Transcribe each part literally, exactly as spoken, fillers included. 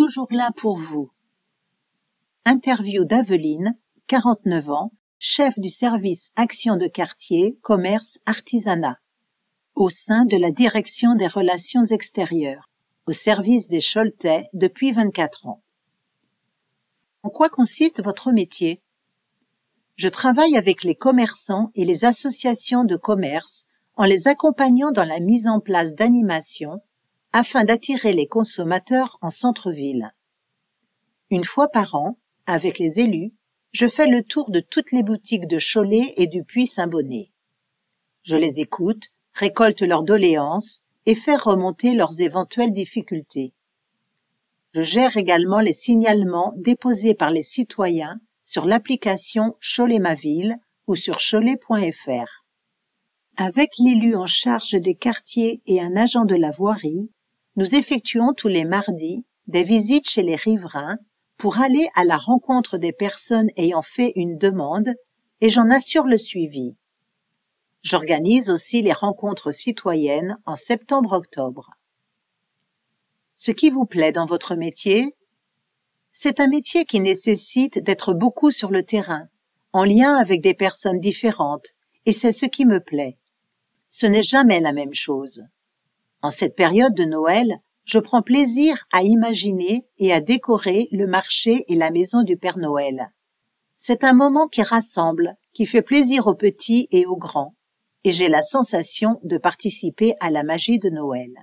toujours là pour vous. Interview d'Aveline, quarante-neuf ans, chef du service Action de quartier, commerce, artisanat, au sein de la direction des relations extérieures, au service des Choletais depuis vingt-quatre ans. En quoi consiste votre métier? Je travaille avec les commerçants et les associations de commerce en les accompagnant dans la mise en place d'animations afin d'attirer les consommateurs en centre-ville. Une fois par an, avec les élus, je fais le tour de toutes les boutiques de Cholet et du Puy-Saint-Bonnet. Je les écoute, récolte leurs doléances et fais remonter leurs éventuelles difficultés. Je gère également les signalements déposés par les citoyens sur l'application Cholet ma ville ou sur cholet point f r. Avec l'élu en charge des quartiers et un agent de la voirie, nous effectuons tous les mardis des visites chez les riverains pour aller à la rencontre des personnes ayant fait une demande et j'en assure le suivi. J'organise aussi les rencontres citoyennes en septembre-octobre. Ce qui vous plaît dans votre métier? C'est un métier qui nécessite d'être beaucoup sur le terrain, en lien avec des personnes différentes, et c'est ce qui me plaît. Ce n'est jamais la même chose. En cette période de Noël, je prends plaisir à imaginer et à décorer le marché et la maison du Père Noël. C'est un moment qui rassemble, qui fait plaisir aux petits et aux grands, et j'ai la sensation de participer à la magie de Noël.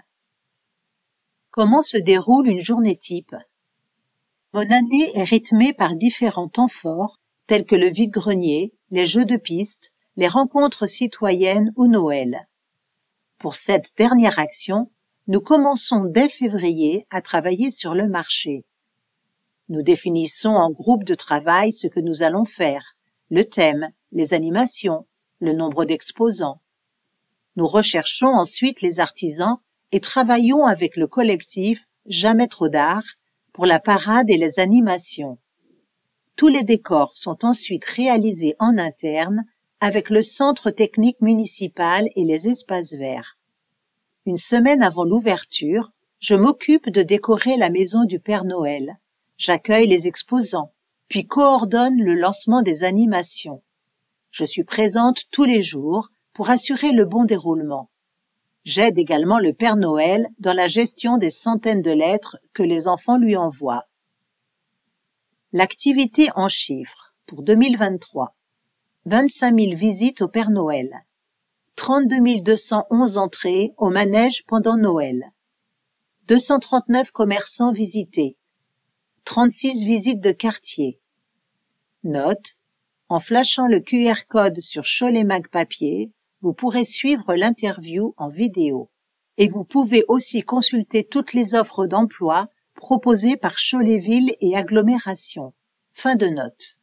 Comment se déroule une journée type? Mon année est rythmée par différents temps forts, tels que le vide-grenier, les jeux de piste, les rencontres citoyennes ou Noël. Pour cette dernière action, nous commençons dès février à travailler sur le marché. Nous définissons en groupe de travail ce que nous allons faire, le thème, les animations, le nombre d'exposants. Nous recherchons ensuite les artisans et travaillons avec le collectif Jamais trop d'art pour la parade et les animations. Tous les décors sont ensuite réalisés en interne avec le centre technique municipal et les espaces verts. Une semaine avant l'ouverture, je m'occupe de décorer la maison du Père Noël. J'accueille les exposants, puis coordonne le lancement des animations. Je suis présente tous les jours pour assurer le bon déroulement. J'aide également le Père Noël dans la gestion des centaines de lettres que les enfants lui envoient. L'activité en chiffres pour deux mille vingt-trois. vingt-cinq mille visites au Père Noël. trente-deux mille deux cent onze entrées au manège pendant Noël. deux cent trente-neuf commerçants visités. trente-six visites de quartier. Note: en flashant le Q R code sur Cholet Mag Papier, vous pourrez suivre l'interview en vidéo. Et vous pouvez aussi consulter toutes les offres d'emploi proposées par Cholet Ville et Agglomération. Fin de note.